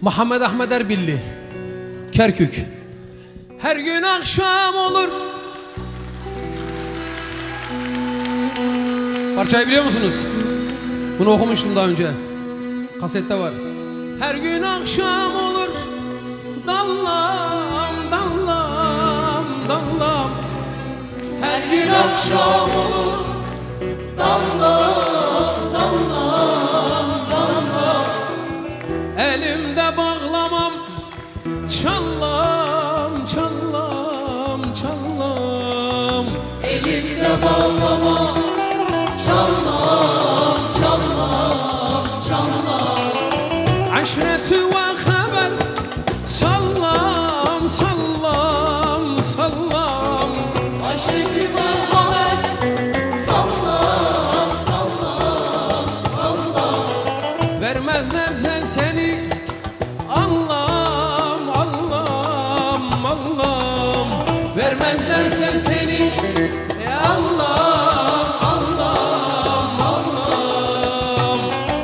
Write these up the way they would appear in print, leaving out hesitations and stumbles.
Muhammed Ahmed Erbilli, Kerkük. Her gün akşam olur. Parçayı biliyor musunuz? Bunu okumuştum daha önce. Kasette var. Her gün akşam olur. Dallam, dallam, dallam. Her gün akşam olur. Dallam, dallam, dallam. Elimde bağlamam. Çallam, çallam, çallam. Elimde bağlamam. Çallam, çallam, çallam. Aşretü ve haber. Sallam, sallam, sallam. Aşreti var haber. Sallam, sallam, sallam. Vermezlerse seni. Allah'ım, Allah'ım, Allah'ım. Vermezlerse seni. Allah'ım, Allah'ım, Allah'ım.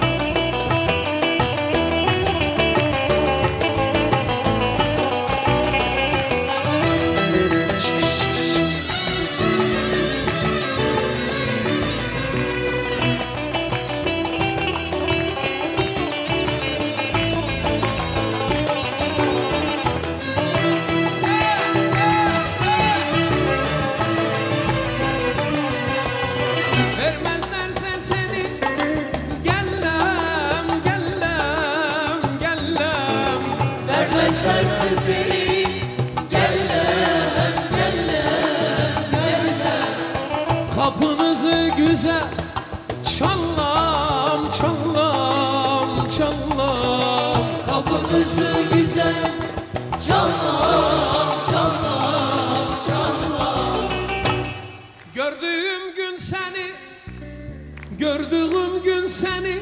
Vermezlerse seni. Gellem, gellem, gellem. Vermezlerse seni. Gellem, gellem, gellem. Kapınızı güzel çallam, çallam, çallam. Kapınızı güzel. Çallam, çallam, çallam. Gördüğüm gün seni, gördüğüm gün seni.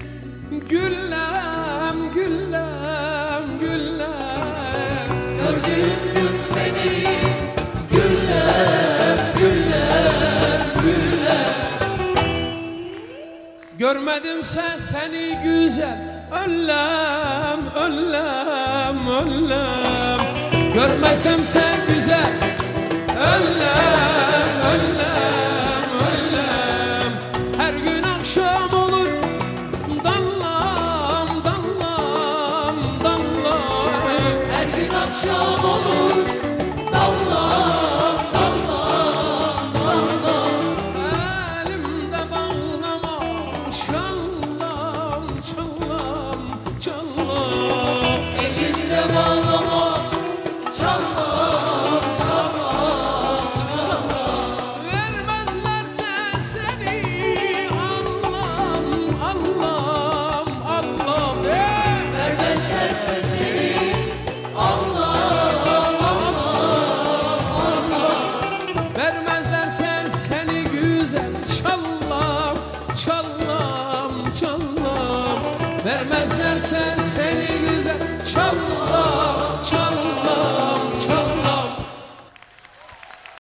Güllem, güllem, güllem. Gördüğüm gün seni. Güllem, güllem, güllem. Görmedimse seni güzel. Öllem, öllem, öllem. Görmesemse